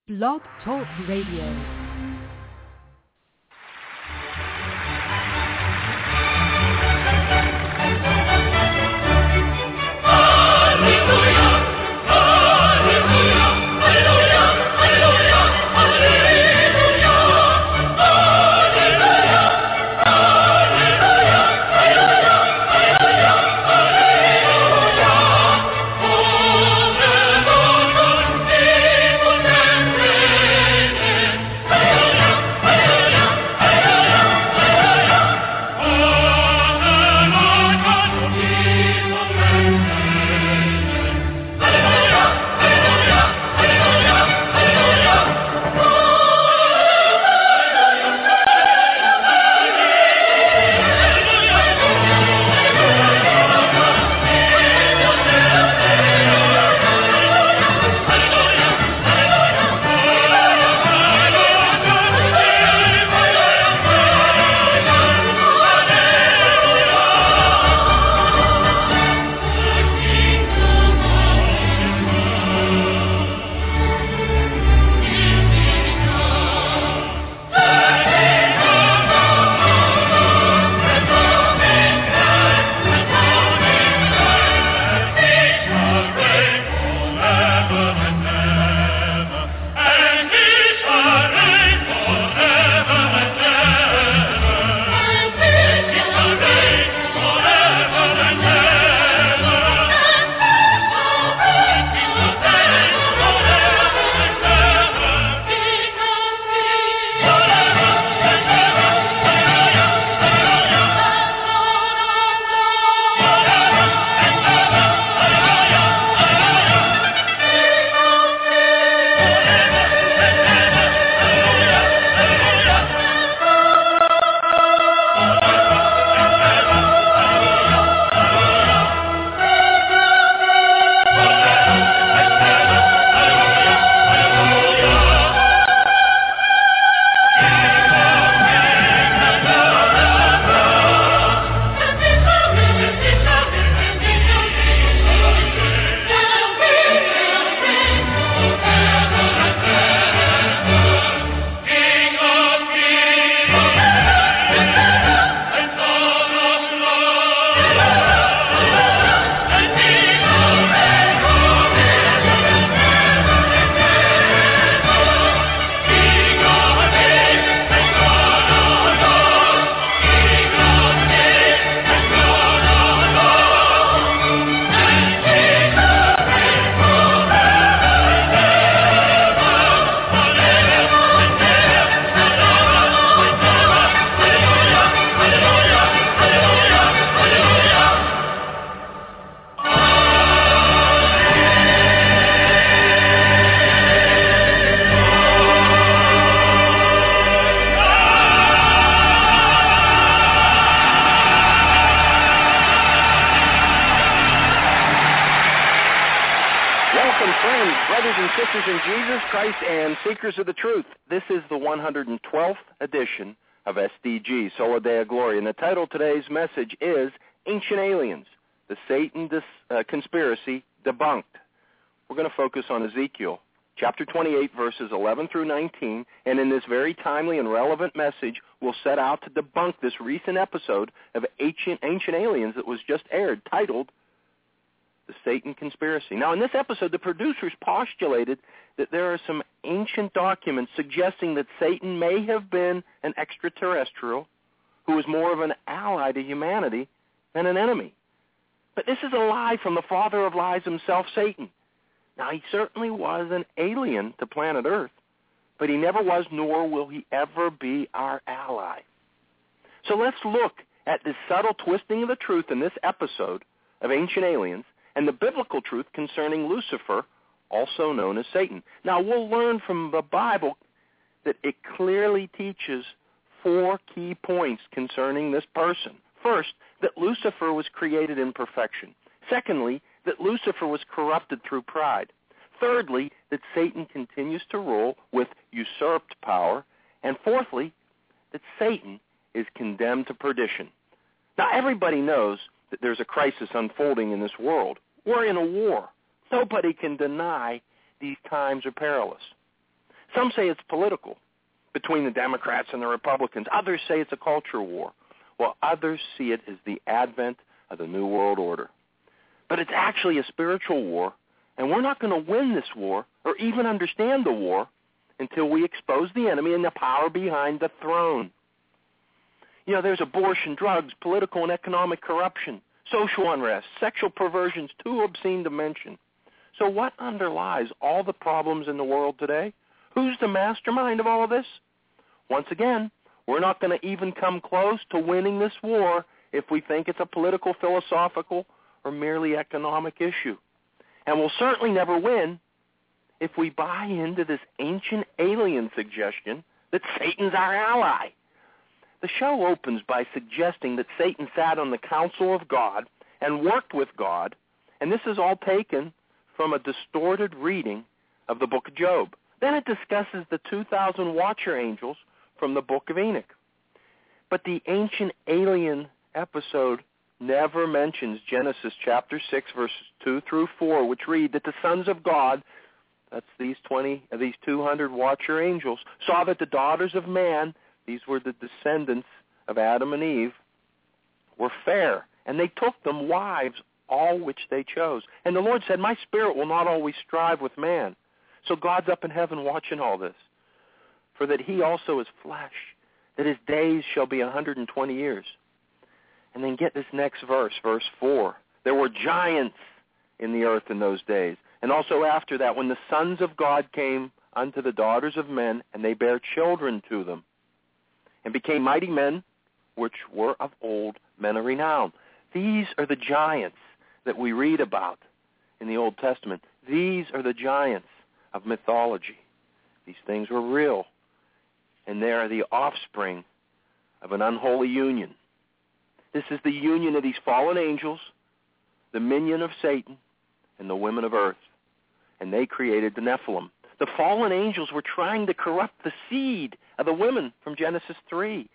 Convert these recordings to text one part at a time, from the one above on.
Blog Talk Radio. Seekers of the Truth. This is the 112th edition of SDG, Sola Deo Gloria, and the title of today's message is Ancient Aliens, the Satan Conspiracy Debunked. We're going to focus on Ezekiel, chapter 28, verses 11 through 19, and in this very timely and relevant message, we'll set out to debunk this recent episode of Ancient Aliens that was just aired, titled The Satan Conspiracy. Now, in this episode, the producers postulated that there are some ancient documents suggesting that Satan may have been an extraterrestrial who was more of an ally to humanity than an enemy. But this is a lie from the father of lies himself, Satan. Now, he certainly was an alien to planet Earth, but he never was, nor will he ever be our ally. So let's look at this subtle twisting of the truth in this episode of Ancient Aliens and the biblical truth concerning Lucifer, also known as Satan. Now, we'll learn from the Bible that it clearly teaches 4 key points concerning this person. First, that Lucifer was created in perfection. Secondly, that Lucifer was corrupted through pride. Thirdly, that Satan continues to rule with usurped power. And fourthly, that Satan is condemned to perdition. Now, everybody knows that there's a crisis unfolding in this world. We're in a war. Nobody can deny these times are perilous. Some say it's political between the Democrats and the Republicans. Others say it's a culture war, while others see it as the advent of the New World Order. But it's actually a spiritual war, and we're not going to win this war or even understand the war until we expose the enemy and the power behind the throne. You know, there's abortion, drugs, political and economic corruption, social unrest, sexual perversions, too obscene to mention. So what underlies all the problems in the world today? Who's the mastermind of all of this? Once again, we're not going to even come close to winning this war if we think it's a political, philosophical, or merely economic issue. And we'll certainly never win if we buy into this ancient alien suggestion that Satan's our ally. The show opens by suggesting that Satan sat on the counsel of God and worked with God, and this is all taken from a distorted reading of the book of Job. Then it discusses the 2,000 watcher angels from the book of Enoch. But the ancient alien episode never mentions Genesis chapter 6, verses 2 through 4, which read that the sons of God, that's these 200 watcher angels, saw that the daughters of man, these were the descendants of Adam and Eve, were fair, and they took them wives, all which they chose. And the Lord said, my spirit will not always strive with man. So God's up in heaven watching all this. For that he also is flesh, that his days shall be 120 years. And then get this next verse, verse 4. There were giants in the earth in those days. And also after that, when the sons of God came unto the daughters of men, and they bare children to them, and became mighty men, which were of old, men of renown. These are the giants that we read about in the Old Testament. These are the giants of mythology. These things were real, and they are the offspring of an unholy union. This is the union of these fallen angels, the minion of Satan, and the women of earth. And they created the Nephilim. The fallen angels were trying to corrupt the seed of the women from Genesis 3.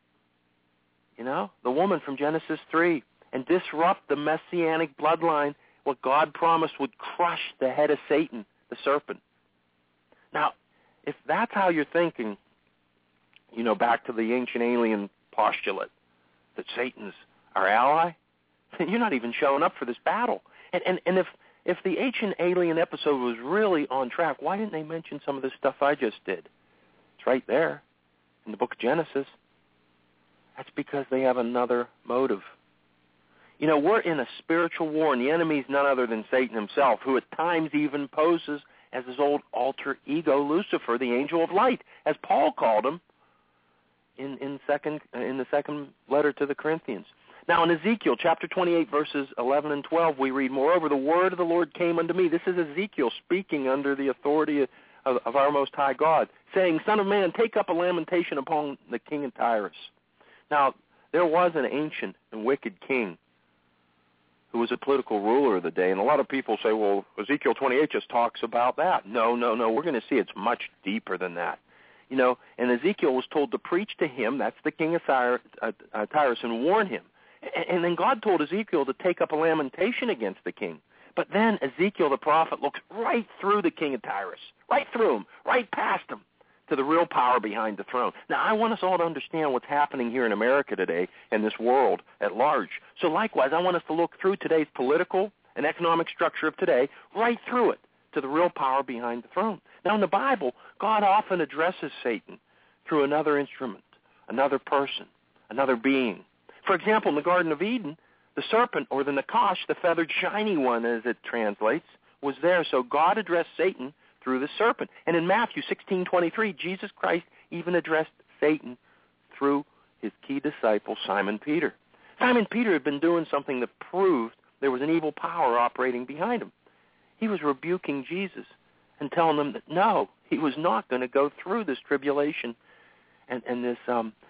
You know, the woman from Genesis 3. And disrupt the messianic bloodline, what God promised would crush the head of Satan, the serpent. Now, if that's how you're thinking, you know, back to the ancient alien postulate that Satan's our ally, then you're not even showing up for this battle. And if the ancient alien episode was really on track, why didn't they mention some of the stuff I just did? It's right there in the book of Genesis. That's because they have another motive. You know, we're in a spiritual war, and the enemy's none other than Satan himself, who at times even poses as his old alter ego, Lucifer, the angel of light, as Paul called him in the second letter to the Corinthians. Now, in Ezekiel chapter 28, verses 11 and 12, we read, moreover, the word of the Lord came unto me. This is Ezekiel speaking under the authority of our Most High God, saying, Son of man, take up a lamentation upon the king of Tyrus. Now, there was an ancient and wicked king who was a political ruler of the day. And a lot of people say, well, Ezekiel 28 just talks about that. No. We're going to see it's much deeper than that. You know, and Ezekiel was told to preach to him, that's the king of Tyrus, and warn him. And then God told Ezekiel to take up a lamentation against the king. But then Ezekiel the prophet looks right through the king of Tyrus, right through him, right past him, to the real power behind the throne. Now, I want us all to understand what's happening here in America today and this world at large. So likewise, I want us to look through today's political and economic structure of today, right through it, to the real power behind the throne. Now, in the Bible, God often addresses Satan through another instrument, another person, another being. For example, in the Garden of Eden, the serpent, or the Nakash, the feathered shiny one as it translates, was there. So God addressed Satan through the serpent. And in Matthew 16:23, Jesus Christ even addressed Satan through his key disciple, Simon Peter. Simon Peter had been doing something that proved there was an evil power operating behind him. He was rebuking Jesus and telling him that no, he was not going to go through this tribulation and this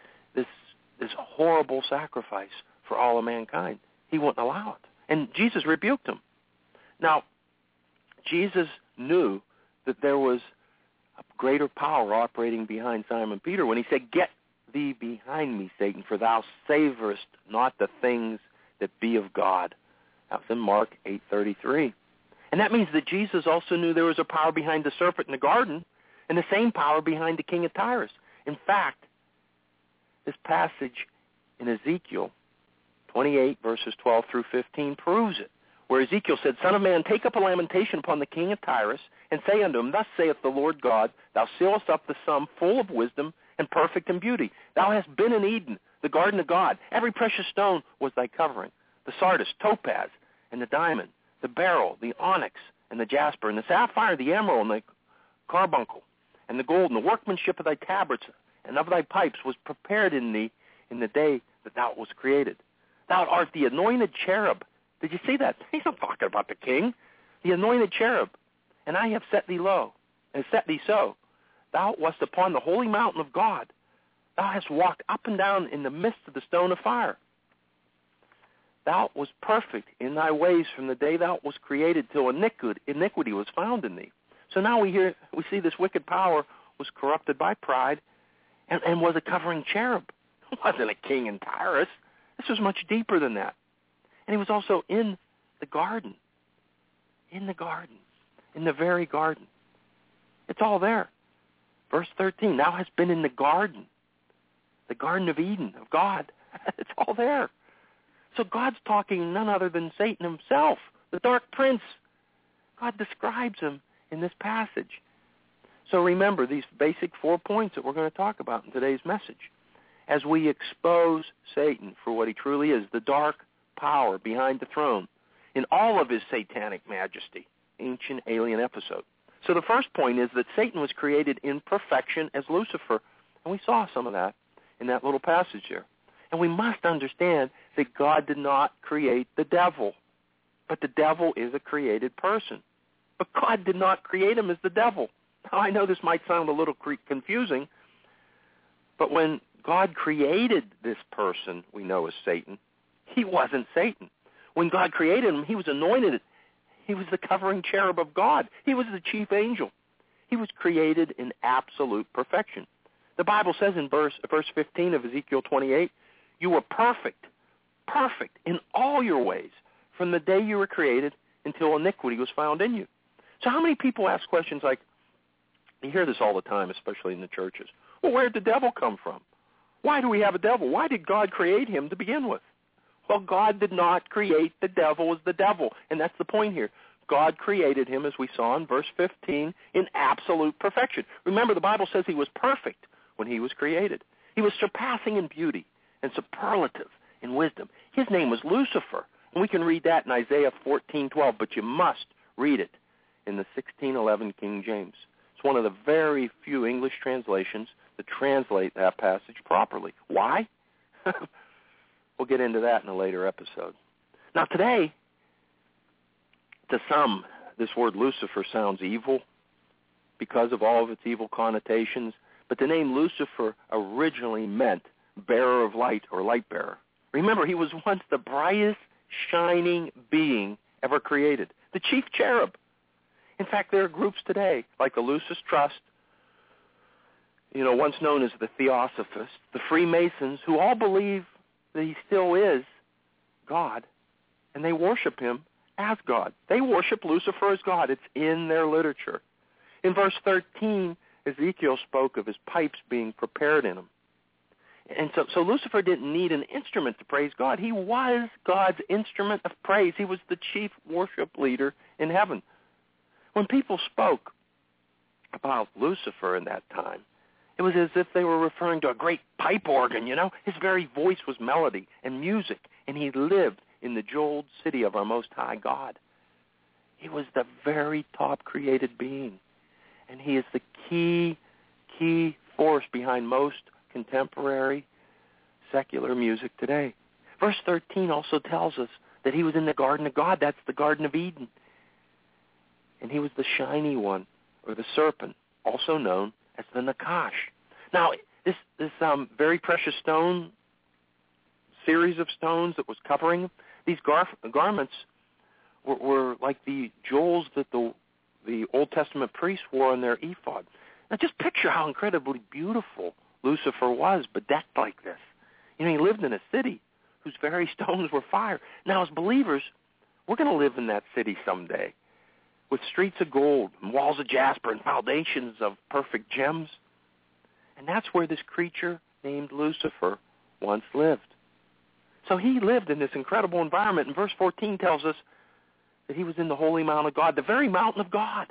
horrible sacrifice for all of mankind. He wouldn't allow it. And Jesus rebuked him. Now, Jesus knew that there was a greater power operating behind Simon Peter when he said, get thee behind me, Satan, for thou savorest not the things that be of God. That was in Mark 8:33. And that means that Jesus also knew there was a power behind the serpent in the garden, and the same power behind the king of Tyrus. In fact, this passage in Ezekiel 28, verses 12 through 15 proves it, where Ezekiel said, Son of man, take up a lamentation upon the king of Tyrus, and say unto him, Thus saith the Lord God, Thou sealest up the sum full of wisdom and perfect in beauty. Thou hast been in Eden, the garden of God. Every precious stone was thy covering, the sardius, topaz, and the diamond, the beryl, the onyx, and the jasper, and the sapphire, the emerald, and the carbuncle, and the gold, and the workmanship of thy tabrets and of thy pipes was prepared in thee in the day that thou wast created. Thou art the anointed cherub. Did you see that? He's not talking about the king. The anointed cherub. And I have set thee low, and set thee so. Thou wast upon the holy mountain of God. Thou hast walked up and down in the midst of the stone of fire. Thou wast perfect in thy ways from the day thou wast created till iniquity was found in thee. So now we see this wicked power was corrupted by pride and was a covering cherub. It wasn't a king in Tyrus. This was much deeper than that. And he was also in the garden. In the garden. In the very garden. It's all there. Verse 13, thou hast been in the Garden of Eden, of God. It's all there. So God's talking none other than Satan himself, the dark prince. God describes him in this passage. So remember these basic 4 points that we're going to talk about in today's message. As we expose Satan for what he truly is, the dark power behind the throne, in all of his satanic majesty, ancient alien episode. So the first point is that Satan was created in perfection as Lucifer, and we saw some of that in that little passage there. And we must understand that God did not create the devil, but the devil is a created person. But God did not create him as the devil. Now, I know this might sound a little confusing, but when God created this person we know as Satan, he wasn't Satan. When God created him, he was anointed. He was the covering cherub of God. He was the chief angel. He was created in absolute perfection. The Bible says in verse 15 of Ezekiel 28, you were perfect in all your ways from the day you were created until iniquity was found in you. So how many people ask questions like, you hear this all the time, especially in the churches, well, where did the devil come from? Why do we have a devil? Why did God create him to begin with? Well, God did not create the devil as the devil, and that's the point here. God created him, as we saw in verse 15, in absolute perfection. Remember, the Bible says he was perfect when he was created. He was surpassing in beauty and superlative in wisdom. His name was Lucifer, and we can read that in Isaiah 14:12, but you must read it in the 1611 King James. It's one of the very few English translations that translate that passage properly. Why? We'll get into that in a later episode. Now today, to some, this word Lucifer sounds evil because of all of its evil connotations, but the name Lucifer originally meant bearer of light or light bearer. Remember, he was once the brightest shining being ever created, the chief cherub. In fact, there are groups today, like the Lucis Trust, once known as the Theosophists, the Freemasons, who all believe that he still is God, and they worship him as God. They worship Lucifer as God. It's in their literature. In verse 13, Ezekiel spoke of his pipes being prepared in him. And so Lucifer didn't need an instrument to praise God. He was God's instrument of praise. He was the chief worship leader in heaven. When people spoke about Lucifer in that time, it was as if they were referring to a great pipe organ, His very voice was melody and music, and he lived in the jeweled city of our Most High God. He was the very top created being, and he is the key force behind most contemporary secular music today. Verse 13 also tells us that he was in the Garden of God. That's the Garden of Eden. And he was the shiny one, or the serpent, also known as the Nakash. Now, this very precious stone, series of stones that was covering him, these garments were like the jewels that the Old Testament priests wore on their ephod. Now, just picture how incredibly beautiful Lucifer was, bedecked like this. He lived in a city whose very stones were fire. Now, as believers, we're going to live in that city someday. with streets of gold and walls of jasper and foundations of perfect gems. And that's where this creature named Lucifer once lived. So he lived in this incredible environment. And verse 14 tells us that he was in the holy mount of God, the very mountain of God.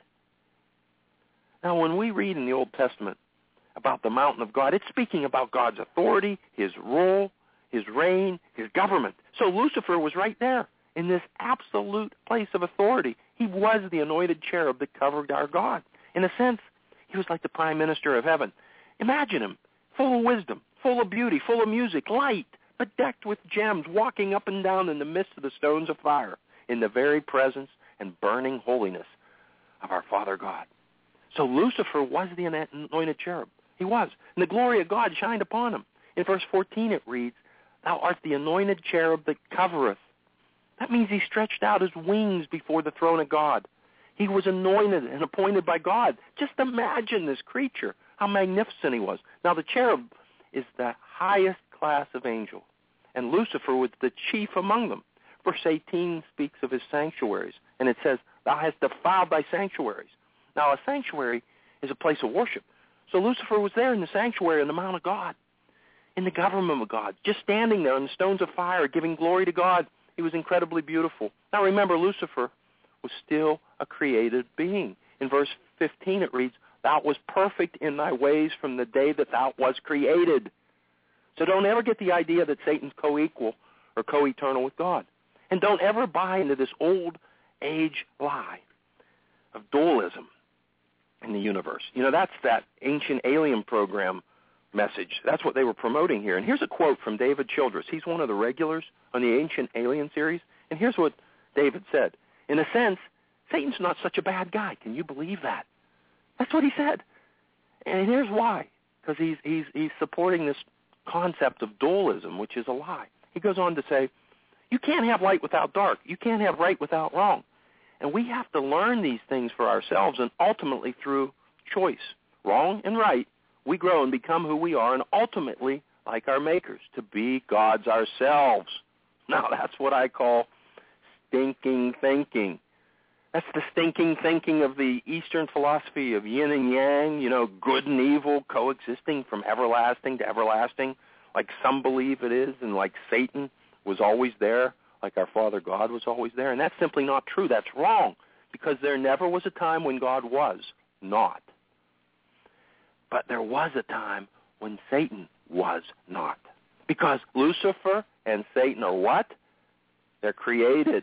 Now, when we read in the Old Testament about the mountain of God, it's speaking about God's authority, his rule, his reign, his government. So Lucifer was right there in this absolute place of authority. He was the anointed cherub that covered our God. In a sense, he was like the prime minister of heaven. Imagine him, full of wisdom, full of beauty, full of music, light, but decked with gems, walking up and down in the midst of the stones of fire, in the very presence and burning holiness of our Father God. So Lucifer was the anointed cherub. He was. And the glory of God shined upon him. In verse 14 it reads, "Thou art the anointed cherub that covereth." That means he stretched out his wings before the throne of God. He was anointed and appointed by God. Just imagine this creature, how magnificent he was. Now the cherub is the highest class of angel, and Lucifer was the chief among them. Verse 18 speaks of his sanctuaries, and it says, "Thou hast defiled thy sanctuaries." Now a sanctuary is a place of worship. So Lucifer was there in the sanctuary in the Mount of God, in the government of God, just standing there on the stones of fire, giving glory to God. He was incredibly beautiful. Now remember, Lucifer was still a created being. In verse 15 it reads, "Thou wast perfect in thy ways from the day that thou wast created." So don't ever get the idea that Satan's co-equal or co-eternal with God. And don't ever buy into this old age lie of dualism in the universe. You know, that's that ancient alien program message. That's what they were promoting here. And here's a quote from David Childress. He's one of the regulars on the Ancient Alien series. And here's what David said. In a sense, Satan's not such a bad guy. Can you believe that? That's what he said. And here's why. Because he's supporting this concept of dualism, which is a lie. He goes on to say, you can't have light without dark. You can't have right without wrong. And we have to learn these things for ourselves, and ultimately through choice. Wrong and right, we grow and become who we are, and ultimately, like our makers, to be gods ourselves. Now, that's what I call stinking thinking. That's the stinking thinking of the Eastern philosophy of yin and yang, you know, good and evil coexisting from everlasting to everlasting, like some believe it is, and like Satan was always there, like our Father God was always there. And that's simply not true. That's wrong, because there never was a time when God was not. But there was a time when Satan was not. Because Lucifer and Satan are what? They're created.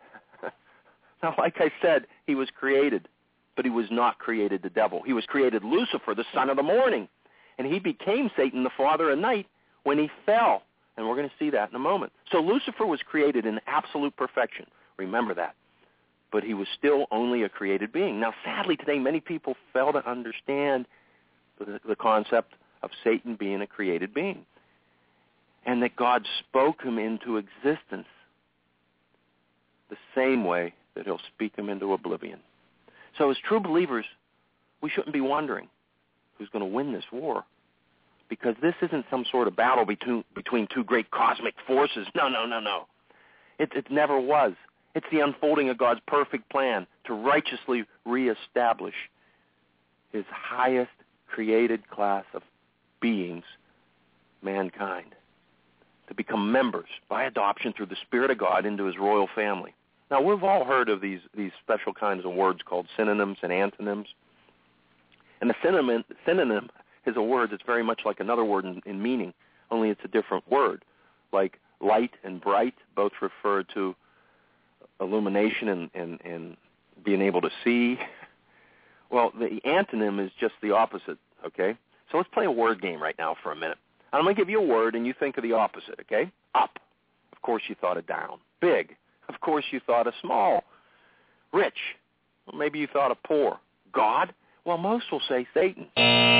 Now, like I said, he was created, but he was not created the devil. He was created Lucifer, the son of the morning. And he became Satan, the father of night, when he fell. And we're going to see that in a moment. So Lucifer was created in absolute perfection. Remember that. But he was still only a created being. Now, sadly, today, many people fail to understand the concept of Satan being a created being, and that God spoke him into existence the same way that he'll speak him into oblivion. So as true believers, we shouldn't be wondering who's going to win this war, because this isn't some sort of battle between two great cosmic forces. No. It never was. It's the unfolding of God's perfect plan to righteously reestablish his highest created class of beings, mankind, to become members by adoption through the Spirit of God into his royal family. Now, we've all heard of these special kinds of words called synonyms and antonyms. And the synonym is a word that's very much like another word in meaning, only it's a different word. Like light and bright both refer to illumination and being able to see. Well, the antonym is just the opposite, okay? So let's play a word game right now for a minute. I'm going to give you a word, and you think of the opposite, okay? Up. Of course, you thought of down. Big. Of course, you thought of small. Rich. Well, maybe you thought of poor. God. Well, most will say Satan.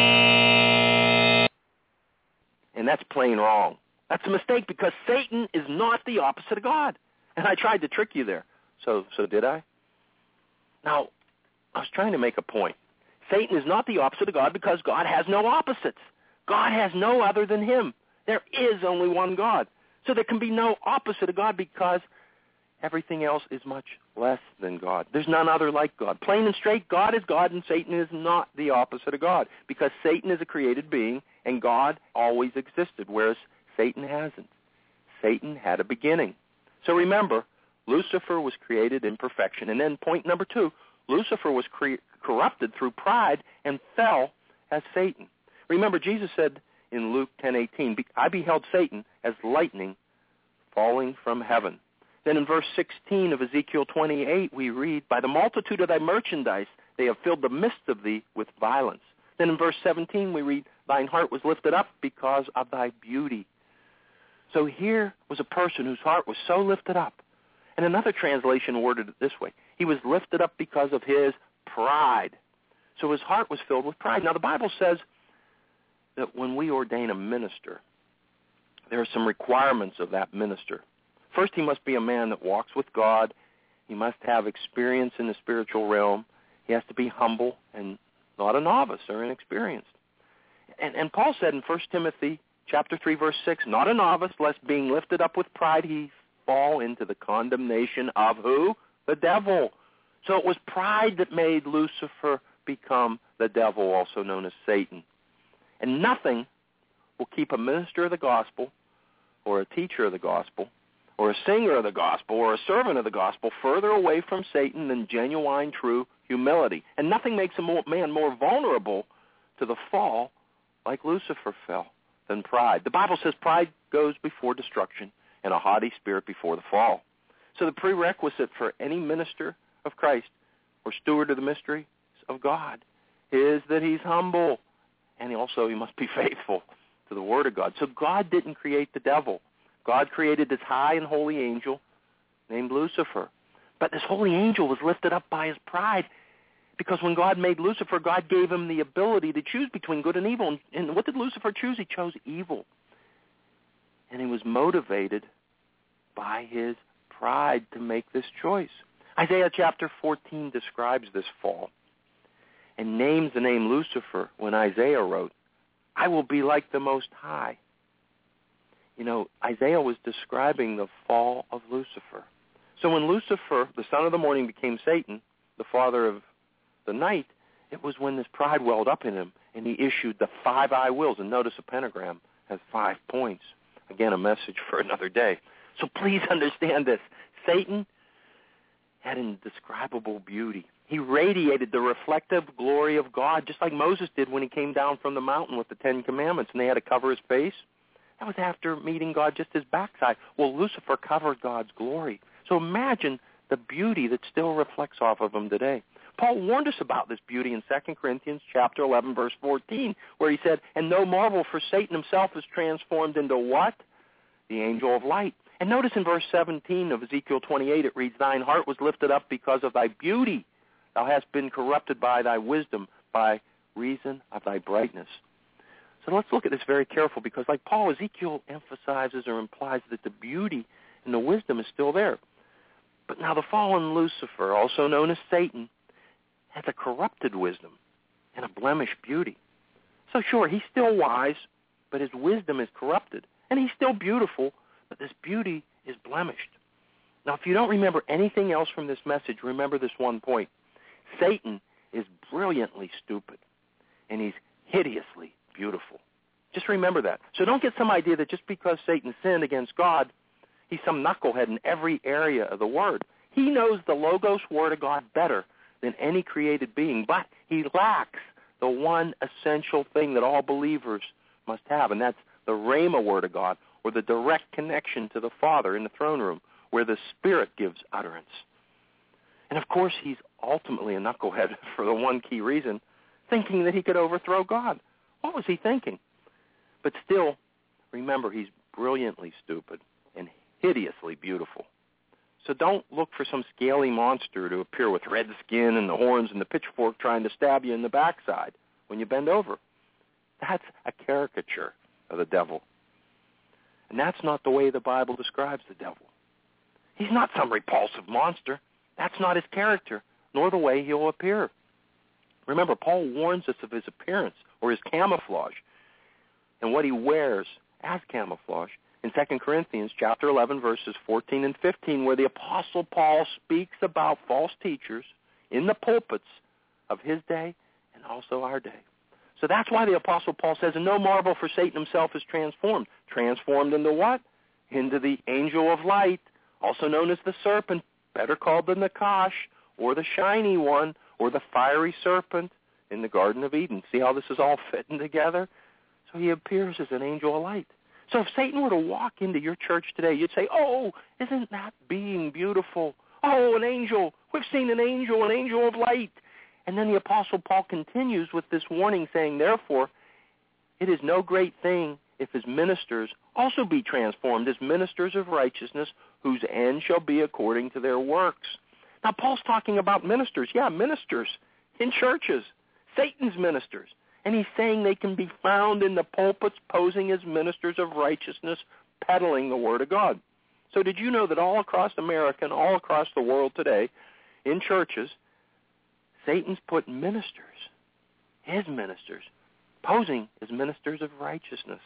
And that's plain wrong. That's a mistake, because Satan is not the opposite of God. And I tried to trick you there. So did I? Now, I was trying to make a point. Satan is not the opposite of God because God has no opposites. God has no other than him. There is only one God. So there can be no opposite of God because everything else is much less than God. There's none other like God. Plain and straight, God is God, and Satan is not the opposite of God, because Satan is a created being, and God always existed, whereas Satan hasn't. Satan had a beginning. So remember, Lucifer was created in perfection. And then point number 2, Lucifer was corrupted through pride and fell as Satan. Remember, Jesus said in Luke 10:18, I beheld Satan as lightning falling from heaven. Then in verse 16 of Ezekiel 28, we read, by the multitude of thy merchandise they have filled the midst of thee with violence. Then in verse 17 we read, thine heart was lifted up because of thy beauty. So here was a person whose heart was so lifted up. And another translation worded it this way, he was lifted up because of his pride. So his heart was filled with pride. Now the Bible says that when we ordain a minister, there are some requirements of that minister. First, he must be a man that walks with God. He must have experience in the spiritual realm. He has to be humble and not a novice or inexperienced. And Paul said in 1 Timothy chapter 3, verse 6, not a novice, lest being lifted up with pride he fall into the condemnation of who? The devil. So it was pride that made Lucifer become the devil, also known as Satan. And nothing will keep a minister of the gospel or a teacher of the gospel or a singer of the gospel or a servant of the gospel further away from Satan than genuine, true humility. And nothing makes a man more vulnerable to the fall like Lucifer fell than pride. The Bible says pride goes before destruction and a haughty spirit before the fall. So the prerequisite for any minister of Christ or steward of the mysteries of God is that he's humble, and also he must be faithful to the Word of God. So God didn't create the devil. God created this high and holy angel named Lucifer. But this holy angel was lifted up by his pride, because when God made Lucifer, God gave him the ability to choose between good and evil. And what did Lucifer choose? He chose evil. And he was motivated by his pride to make this choice. Isaiah chapter 14 describes this fall and names the name Lucifer when Isaiah wrote, I will be like the Most High. You know, Isaiah was describing the fall of Lucifer. So when Lucifer, the son of the morning, became Satan, the father of the night, it was when this pride welled up in him, and he issued the 5 I wills. And notice a pentagram has 5 points. Again, a message for another day. So please understand this. Satan had indescribable beauty. He radiated the reflective glory of God, just like Moses did when he came down from the mountain with the 10 Commandments, and they had to cover his face. That was after meeting God, just his backside. Well, Lucifer covered God's glory. So imagine the beauty that still reflects off of him today. Paul warned us about this beauty in 2 Corinthians chapter 11, verse 14, where he said, and no marvel, for Satan himself is transformed into what? The angel of light. And notice in verse 17 of Ezekiel 28, it reads, thine heart was lifted up because of thy beauty. Thou hast been corrupted by thy wisdom, by reason of thy brightness. So let's look at this very careful, because like Paul, Ezekiel emphasizes or implies that the beauty and the wisdom is still there. But now the fallen Lucifer, also known as Satan, has a corrupted wisdom and a blemished beauty. So sure, he's still wise, but his wisdom is corrupted. And he's still beautiful, but this beauty is blemished. Now, if you don't remember anything else from this message, remember this one point. Satan is brilliantly stupid, and he's hideously beautiful. Just remember that. So don't get some idea that just because Satan sinned against God, he's some knucklehead in every area of the Word. He knows the Logos Word of God better than any created being, but he lacks the one essential thing that all believers must have, and that's the Rhema Word of God, or the direct connection to the Father in the throne room, where the Spirit gives utterance. And of course, he's ultimately a knucklehead for the one key reason, thinking that he could overthrow God. What was he thinking? But still, remember, he's brilliantly stupid and hideously beautiful. So don't look for some scaly monster to appear with red skin and the horns and the pitchfork trying to stab you in the backside when you bend over. That's a caricature of the devil. And that's not the way the Bible describes the devil. He's not some repulsive monster. That's not his character, nor the way he'll appear. Remember, Paul warns us of his appearance or his camouflage and what he wears as camouflage. in 2 Corinthians chapter 11, verses 14 and 15, where the Apostle Paul speaks about false teachers in the pulpits of his day and also our day. So that's why the Apostle Paul says, and no marvel, for Satan himself is transformed. Transformed into what? Into the angel of light, also known as the serpent, better called the Nakash, or the shiny one, or the fiery serpent in the Garden of Eden. See how this is all fitting together? So he appears as an angel of light. So if Satan were to walk into your church today, you'd say, oh, isn't that being beautiful? Oh, an angel. We've seen an angel of light. And then the Apostle Paul continues with this warning saying, therefore, it is no great thing if his ministers also be transformed as ministers of righteousness, whose end shall be according to their works. Now, Paul's talking about ministers. Yeah, ministers in churches, Satan's ministers. And he's saying they can be found in the pulpits posing as ministers of righteousness, peddling the Word of God. So did you know that all across America and all across the world today, in churches, Satan's put ministers, his ministers, posing as ministers of righteousness.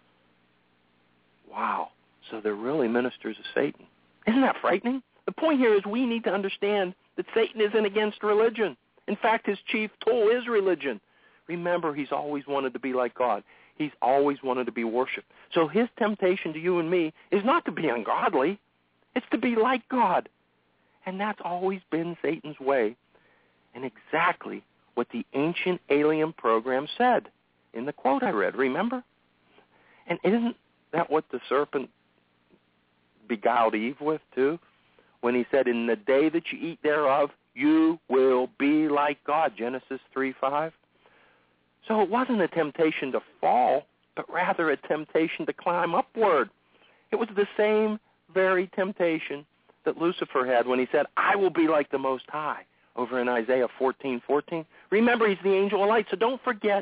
Wow. So they're really ministers of Satan. Isn't that frightening? The point here is we need to understand that Satan isn't against religion. In fact, his chief tool is religion. Remember, he's always wanted to be like God. He's always wanted to be worshipped. So his temptation to you and me is not to be ungodly. It's to be like God. And that's always been Satan's way. And exactly what the ancient alien program said in the quote I read. Remember? And isn't that what the serpent beguiled Eve with, too? When he said, in the day that you eat thereof, you will be like God, Genesis 3:5. So it wasn't a temptation to fall, but rather a temptation to climb upward. It was the same very temptation that Lucifer had when he said, I will be like the Most High, over in Isaiah 14:14. Remember, he's the angel of light, so don't forget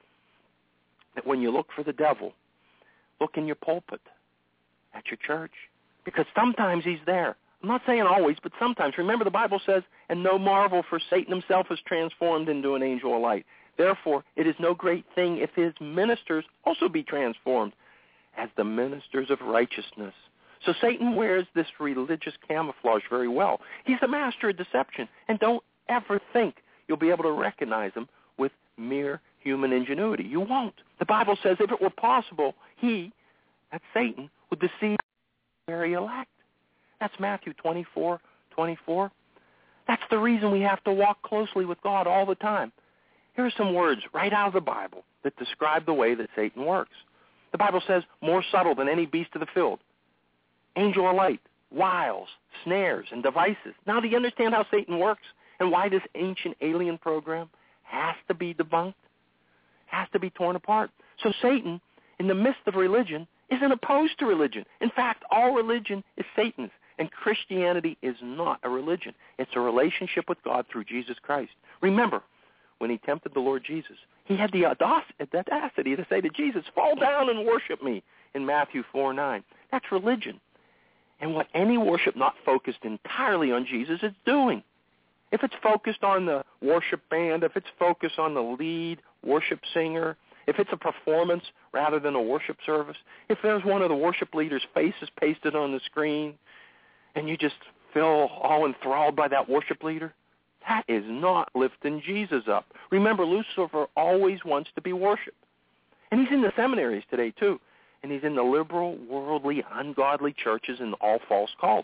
that when you look for the devil, look in your pulpit, at your church, because sometimes he's there. I'm not saying always, but sometimes. Remember, the Bible says, and no marvel, for Satan himself is transformed into an angel of light. Therefore, it is no great thing if his ministers also be transformed as the ministers of righteousness. So Satan wears this religious camouflage very well. He's the master of deception, and don't ever think you'll be able to recognize him with mere human ingenuity. You won't. The Bible says if it were possible, he, that's Satan, would deceive the very elect. That's Matthew 24:24. That's the reason we have to walk closely with God all the time. Here are some words right out of the Bible that describe the way that Satan works. The Bible says, more subtle than any beast of the field, angel of light, wiles, snares, and devices. Now, do you understand how Satan works and why this ancient alien program has to be debunked, has to be torn apart? So Satan, in the midst of religion, isn't opposed to religion. In fact, all religion is Satan's, and Christianity is not a religion. It's a relationship with God through Jesus Christ. Remember, when he tempted the Lord Jesus, he had the audacity to say to Jesus, fall down and worship me in Matthew 4:9. That's religion. And what any worship not focused entirely on Jesus is doing. If it's focused on the worship band, if it's focused on the lead worship singer, if it's a performance rather than a worship service, if there's one of the worship leaders' faces pasted on the screen and you just feel all enthralled by that worship leader, that is not lifting Jesus up. Remember, Lucifer always wants to be worshipped. And he's in the seminaries today, too. And he's in the liberal, worldly, ungodly churches and all false cults.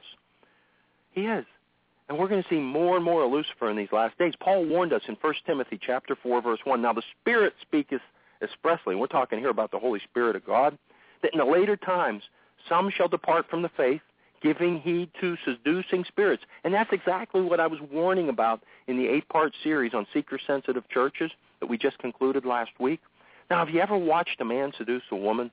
He is. And we're going to see more and more of Lucifer in these last days. Paul warned us in 1 Timothy chapter 4, verse 1. Now the Spirit speaketh expressly, and we're talking here about the Holy Spirit of God, that in the later times some shall depart from the faith, giving heed to seducing spirits. And that's exactly what I was warning about in the 8-part series on seeker-sensitive churches that we just concluded last week. Now, have you ever watched a man seduce a woman?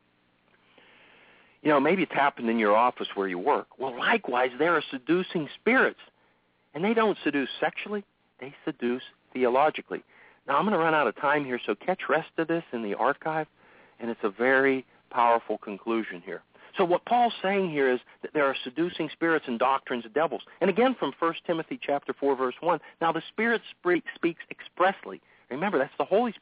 You know, maybe it's happened in your office where you work. Well, likewise, there are seducing spirits. And they don't seduce sexually. They seduce theologically. Now, I'm going to run out of time here, so catch rest of this in the archive. And it's a very powerful conclusion here. So what Paul's saying here is that there are seducing spirits and doctrines of devils. And again, from 1 Timothy chapter 4, verse 1, now the Spirit speaks expressly. Remember, that's the Holy Spirit,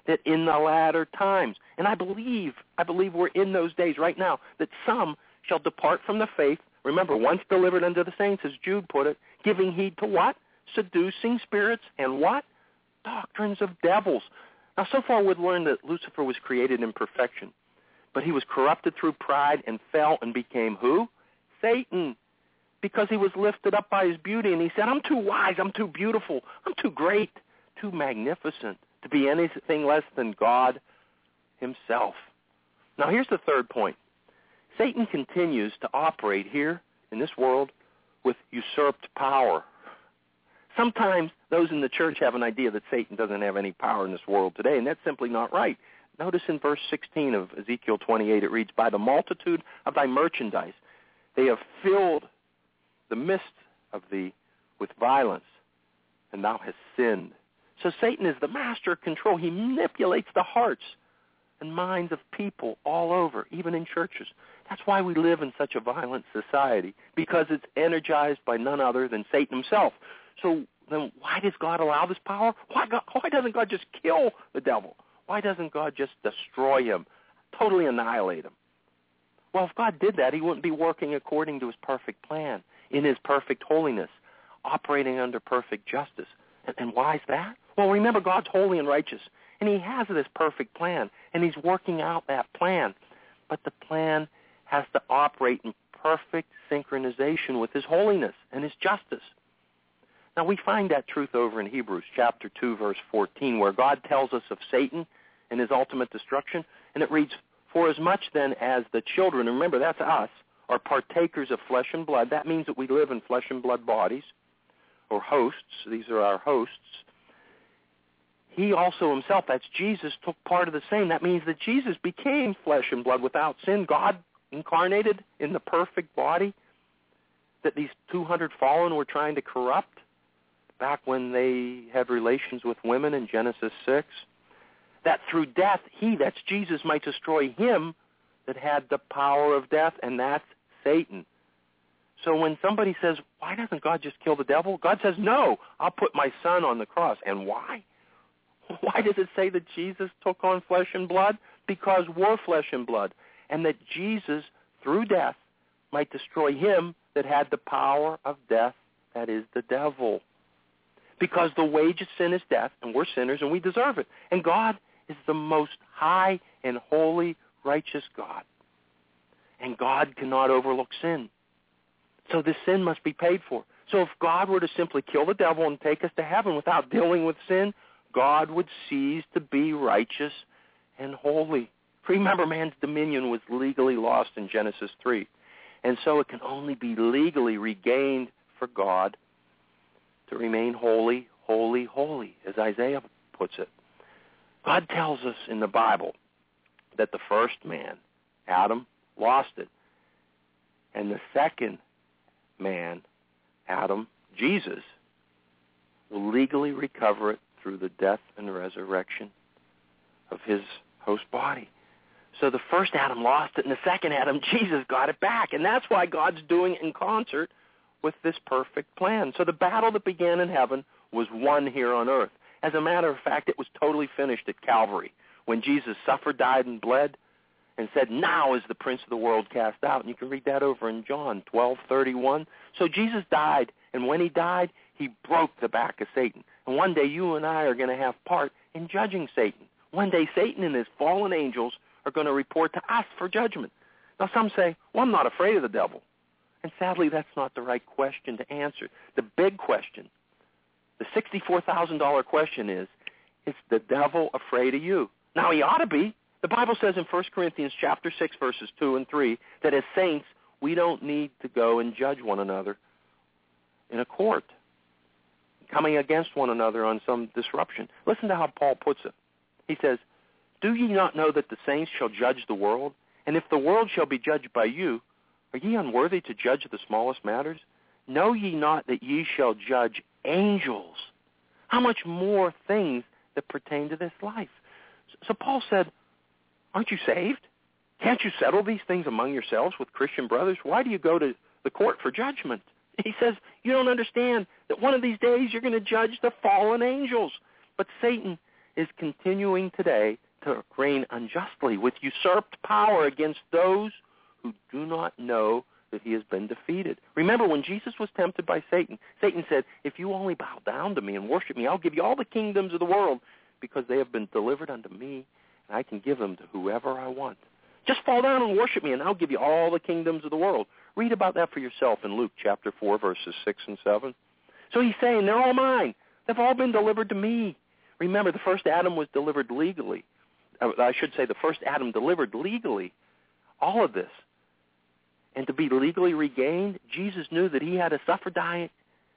that in the latter times, and I believe we're in those days right now, that some shall depart from the faith. Remember, once delivered unto the saints, as Jude put it, giving heed to what? Seducing spirits and what? Doctrines of devils. Now, so far we've learned that Lucifer was created in perfection, but he was corrupted through pride and fell and became who? Satan, because he was lifted up by his beauty, and he said, I'm too wise, I'm too beautiful, I'm too great, too magnificent to be anything less than God himself. Now, here's the third point. Satan continues to operate here in this world with usurped power. Sometimes those in the church have an idea that Satan doesn't have any power in this world today, and that's simply not right. Notice in verse 16 of Ezekiel 28, it reads, by the multitude of thy merchandise, they have filled the midst of thee with violence, and thou hast sinned. So Satan is the master of control. He manipulates the hearts and minds of people all over, even in churches. That's why we live in such a violent society, because it's energized by none other than Satan himself. So then why does God allow this power? Why doesn't God just kill the devil? Why doesn't God just destroy him, totally annihilate him? Well, if God did that, he wouldn't be working according to his perfect plan, in his perfect holiness, operating under perfect justice. And why is that? Well, remember, God's holy and righteous, and he has this perfect plan, and he's working out that plan. But the plan has to operate in perfect synchronization with his holiness and his justice. Now, we find that truth over in Hebrews chapter 2, verse 14, where God tells us of Satan and his ultimate destruction, and it reads, for as much then as the children, remember that's us, are partakers of flesh and blood, that means that we live in flesh and blood bodies, or hosts, these are our hosts, he also himself, that's Jesus, took part of the same. That means that Jesus became flesh and blood without sin, God incarnated in the perfect body that these 200 fallen were trying to corrupt back when they had relations with women in Genesis 6, that through death, he, that's Jesus, might destroy him that had the power of death, and that's Satan. So when somebody says, why doesn't God just kill the devil? God says, no, I'll put my son on the cross. And why? Why does it say that Jesus took on flesh and blood? Because we're flesh and blood, and that Jesus, through death, might destroy him that had the power of death, that is the devil. Because the wage of sin is death, and we're sinners, and we deserve it. And God is the most high and holy, righteous God. And God cannot overlook sin. So this sin must be paid for. So if God were to simply kill the devil and take us to heaven without dealing with sin, God would cease to be righteous and holy. Remember, man's dominion was legally lost in Genesis 3. And so it can only be legally regained for God to remain holy, holy, holy, as Isaiah puts it. God tells us in the Bible that the first man, Adam, lost it. And the second man, Adam, Jesus, will legally recover it through the death and resurrection of his host body. So the first Adam lost it, and the second Adam, Jesus, got it back. And that's why God's doing it in concert with this perfect plan. So the battle that began in heaven was won here on earth. As a matter of fact, it was totally finished at Calvary, when Jesus suffered, died, and bled, and said, now is the prince of the world cast out. And you can read that over in John 12:31. So Jesus died, and when he died, he broke the back of Satan. And one day you and I are going to have part in judging Satan. One day Satan and his fallen angels are going to report to us for judgment. Now some say, well, I'm not afraid of the devil. And sadly, that's not the right question to answer. The big question, the $64,000 question is the devil afraid of you? Now, he ought to be. The Bible says in 1 Corinthians chapter 6, verses 2 and 3, that as saints, we don't need to go and judge one another in a court, coming against one another on some disruption. Listen to how Paul puts it. He says, do ye not know that the saints shall judge the world? And if the world shall be judged by you, are ye unworthy to judge the smallest matters? Know ye not that ye shall judge angels? How much more things that pertain to this life? So Paul said, aren't you saved? Can't you settle these things among yourselves with Christian brothers? Why do you go to the court for judgment? He says, you don't understand that one of these days you're going to judge the fallen angels. But Satan is continuing today to reign unjustly with usurped power against those who do not know that he has been defeated. Remember, when Jesus was tempted by Satan, Satan said, if you only bow down to me and worship me, I'll give you all the kingdoms of the world because they have been delivered unto me, and I can give them to whoever I want. Just fall down and worship me, and I'll give you all the kingdoms of the world. Read about that for yourself in Luke chapter 4, verses 6 and 7. So he's saying, they're all mine. They've all been delivered to me. Remember, the first Adam was delivered legally. I should say the first Adam delivered legally all of this. And to be legally regained, Jesus knew that he had to suffer, die,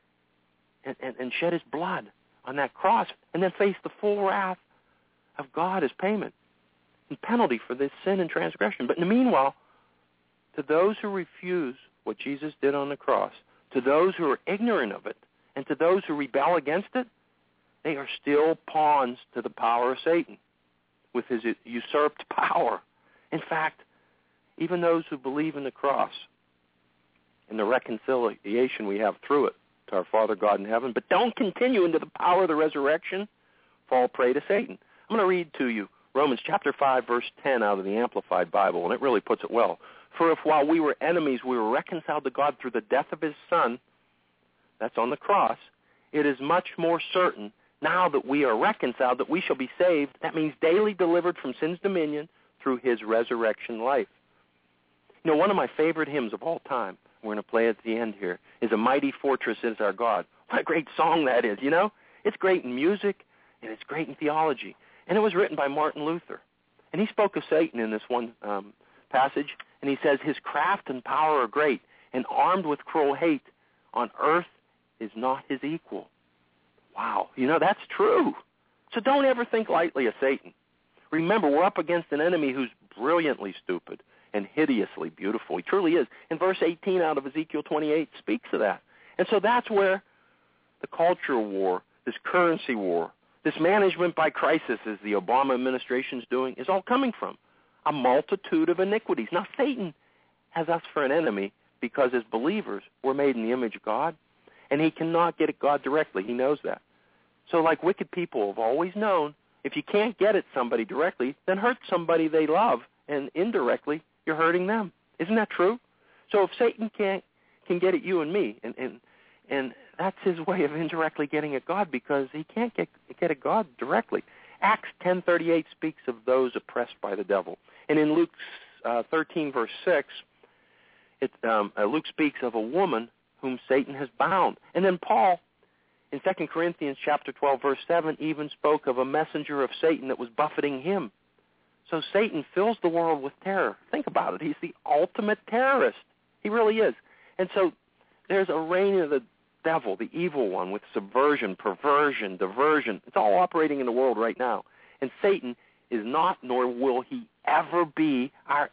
and shed his blood on that cross, and then face the full wrath of God as payment and penalty for this sin and transgression. But in the meanwhile, to those who refuse what Jesus did on the cross, to those who are ignorant of it, and to those who rebel against it, they are still pawns to the power of Satan with his usurped power. In fact, even those who believe in the cross and the reconciliation we have through it to our Father God in heaven, but don't continue into the power of the resurrection, fall prey to Satan. I'm going to read to you Romans chapter 5, verse 10 out of the Amplified Bible, and it really puts it well. For if while we were enemies, we were reconciled to God through the death of his Son, that's on the cross, it is much more certain now that we are reconciled that we shall be saved. That means daily delivered from sin's dominion through his resurrection life. You know, one of my favorite hymns of all time, we're going to play at the end here, is A Mighty Fortress Is Our God. What a great song that is, you know? It's great in music, and it's great in theology. And it was written by Martin Luther. And he spoke of Satan in this one passage, and he says, his craft and power are great, and armed with cruel hate, on earth is not his equal. Wow, you know, that's true. So don't ever think lightly of Satan. Remember, we're up against an enemy who's brilliantly stupid and hideously beautiful. He truly is. And verse 18 out of Ezekiel 28 speaks of that. And so that's where the culture war, this currency war, this management by crisis, as the Obama administration's doing, is all coming from. A multitude of iniquities. Now, Satan has us for an enemy because as believers, we're made in the image of God, and he cannot get at God directly. He knows that. So like wicked people have always known, if you can't get at somebody directly, then hurt somebody they love, and indirectly, you're hurting them. Isn't that true? So if Satan can get at you and me, and that's his way of indirectly getting at God because he can't get at God directly. Acts 10:38 speaks of those oppressed by the devil. And in Luke 13, verse 6, Luke speaks of a woman whom Satan has bound. And then Paul, in 2 Corinthians chapter 12, verse 7, even spoke of a messenger of Satan that was buffeting him. So Satan fills the world with terror. Think about it. He's the ultimate terrorist. He really is. And so there's a reign of the devil, the evil one, with subversion, perversion, diversion. It's all operating in the world right now. And Satan is not, nor will he ever be, our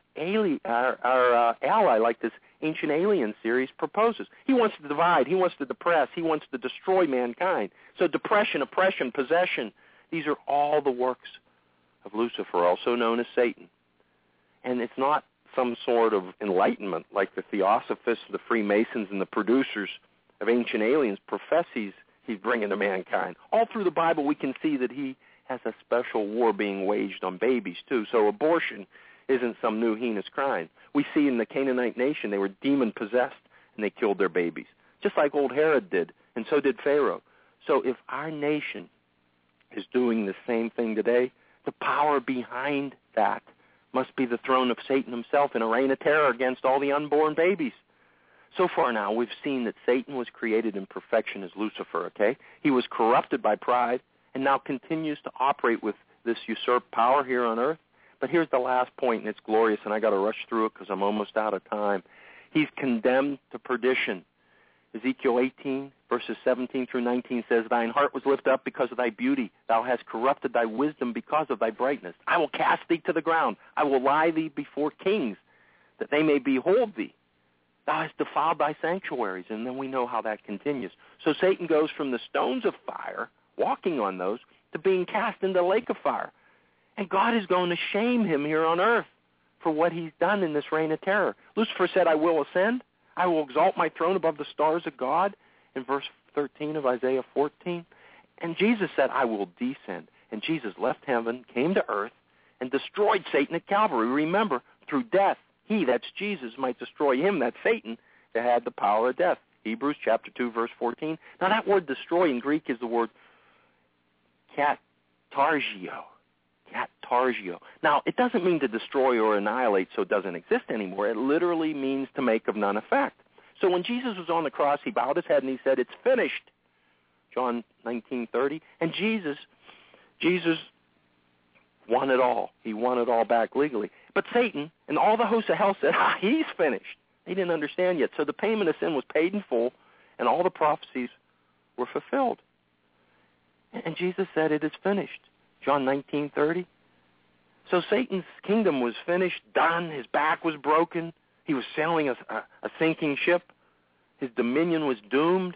ally, like this Ancient Alien series proposes. He wants to divide. He wants to depress. He wants to destroy mankind. So depression, oppression, possession, these are all the works of Lucifer, also known as Satan. And it's not some sort of enlightenment like the Theosophists, the Freemasons, and the producers of Ancient Aliens profess he's bringing to mankind. All through the Bible we can see that he has a special war being waged on babies too. So abortion isn't some new heinous crime. We see in the Canaanite nation they were demon-possessed and they killed their babies, just like old Herod did, and so did Pharaoh. So if our nation is doing the same thing today, the power behind that must be the throne of Satan himself in a reign of terror against all the unborn babies. So far now, we've seen that Satan was created in perfection as Lucifer, okay? He was corrupted by pride and now continues to operate with this usurped power here on earth. But here's the last point, and it's glorious, and I got to rush through it because I'm almost out of time. He's condemned to perdition. Ezekiel 18, verses 17 through 19 says, thine heart was lifted up because of thy beauty. Thou hast corrupted thy wisdom because of thy brightness. I will cast thee to the ground. I will lie thee before kings, that they may behold thee. Thou hast defiled thy sanctuaries. And then we know how that continues. So Satan goes from the stones of fire, walking on those, to being cast into the lake of fire. And God is going to shame him here on earth for what he's done in this reign of terror. Lucifer said, I will ascend. I will exalt my throne above the stars of God, in verse 13 of Isaiah 14. And Jesus said, I will descend. And Jesus left heaven, came to earth, and destroyed Satan at Calvary. Remember, through death, he, that's Jesus, might destroy him, that's Satan, that had the power of death. Hebrews chapter 2, verse 14. Now that word destroy in Greek is the word katargio. Katargio. Now, it doesn't mean to destroy or annihilate so it doesn't exist anymore. It literally means to make of none effect. So when Jesus was on the cross, he bowed his head and he said, it's finished. John 19:30. And Jesus won it all. He won it all back legally. But Satan and all the hosts of hell said, he's finished. They didn't understand yet. So the payment of sin was paid in full, and all the prophecies were fulfilled. And Jesus said, it is finished. John 19:30. So Satan's kingdom was finished, done. His back was broken. He was sailing a sinking ship. His dominion was doomed.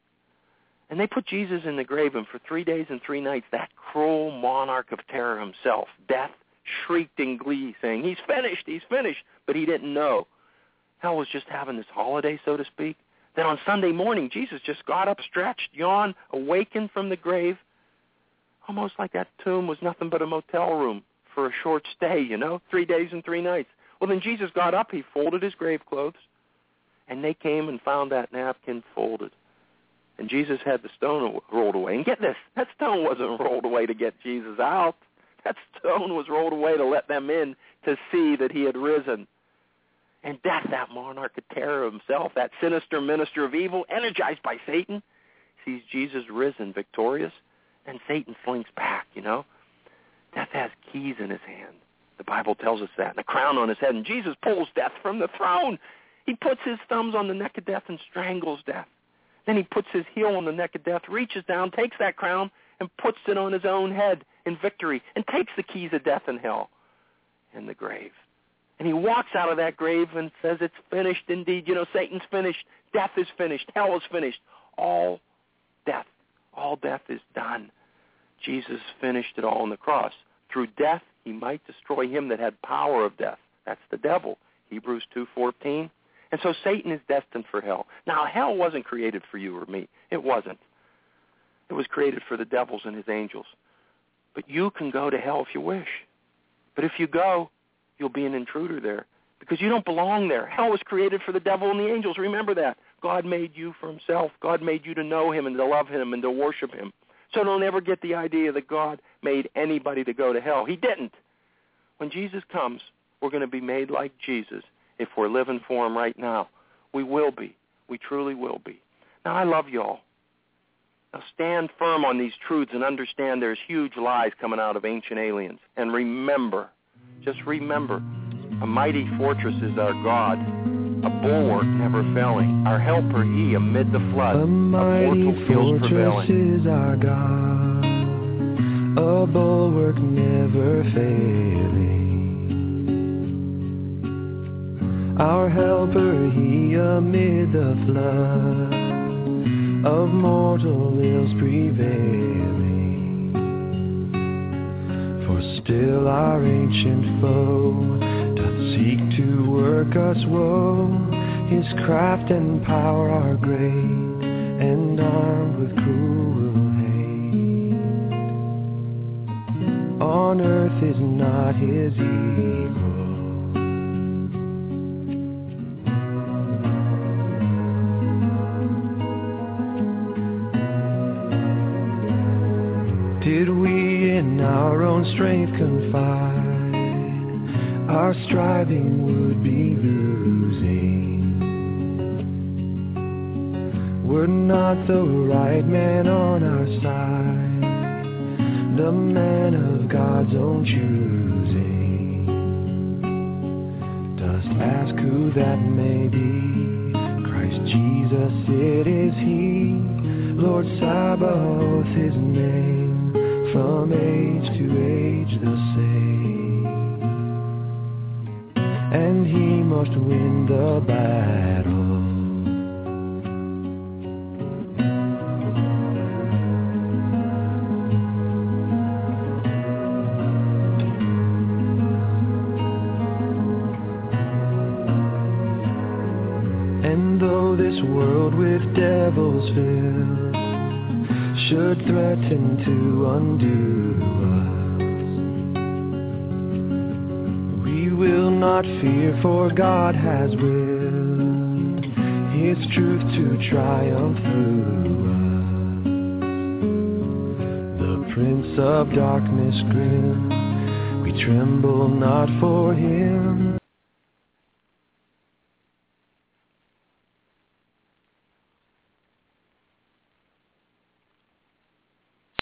And they put Jesus in the grave, and for 3 days and 3 nights, that cruel monarch of terror himself, death, shrieked in glee, saying, he's finished, but he didn't know. Hell was just having this holiday, so to speak. Then on Sunday morning, Jesus just got up, stretched, yawned, awakened from the grave, almost like that tomb was nothing but a motel room for a short stay, 3 days and 3 nights. Well, then Jesus got up, he folded his grave clothes, and they came and found that napkin folded. And Jesus had the stone rolled away. And get this, that stone wasn't rolled away to get Jesus out. That stone was rolled away to let them in to see that he had risen. And death, that monarch of terror himself, that sinister minister of evil, energized by Satan, sees Jesus risen, victorious, and Satan slinks back, Death has keys in his hand. The Bible tells us that, and a crown on his head. And Jesus pulls death from the throne. He puts his thumbs on the neck of death and strangles death. Then he puts his heel on the neck of death, reaches down, takes that crown, and puts it on his own head in victory, and takes the keys of death and hell and the grave. And he walks out of that grave and says, it's finished indeed. Satan's finished. Death is finished. Hell is finished. All death is done. Jesus finished it all on the cross. Through death, he might destroy him that had power of death. That's the devil. Hebrews 2:14. And so Satan is destined for hell. Now, hell wasn't created for you or me. It wasn't. It was created for the devils and his angels. But you can go to hell if you wish. But if you go, you'll be an intruder there because you don't belong there. Hell was created for the devil and the angels. Remember that. God made you for himself. God made you to know him and to love him and to worship him. So don't ever get the idea that God made anybody to go to hell. He didn't. When Jesus comes, we're going to be made like Jesus. If we're living for him right now, we will be. We truly will be. Now, I love y'all. Now, stand firm on these truths and understand there's huge lies coming out of ancient aliens. And remember, just remember, a mighty fortress is our God, a bulwark never failing, our helper he amid the flood, a mortal feels prevailing. Is our God, a bulwark never failing. Our helper, he amid the flood of mortal ills prevailing. For still our ancient foe doth seek to work us woe. His craft and power are great, and armed with cruel hate. On earth is not his equal. Did we in our own strength confide, our striving would be losing. Were not the right man on our side, the man of God's own choosing. Dost ask who that may be? Christ Jesus, it is he, Lord Sabaoth his name. From age to age the same, and he must win the battle. And though this world with devils fills should threaten to undo not fear, for God has willed His truth to triumph through us. The Prince of Darkness grim, we tremble not for Him.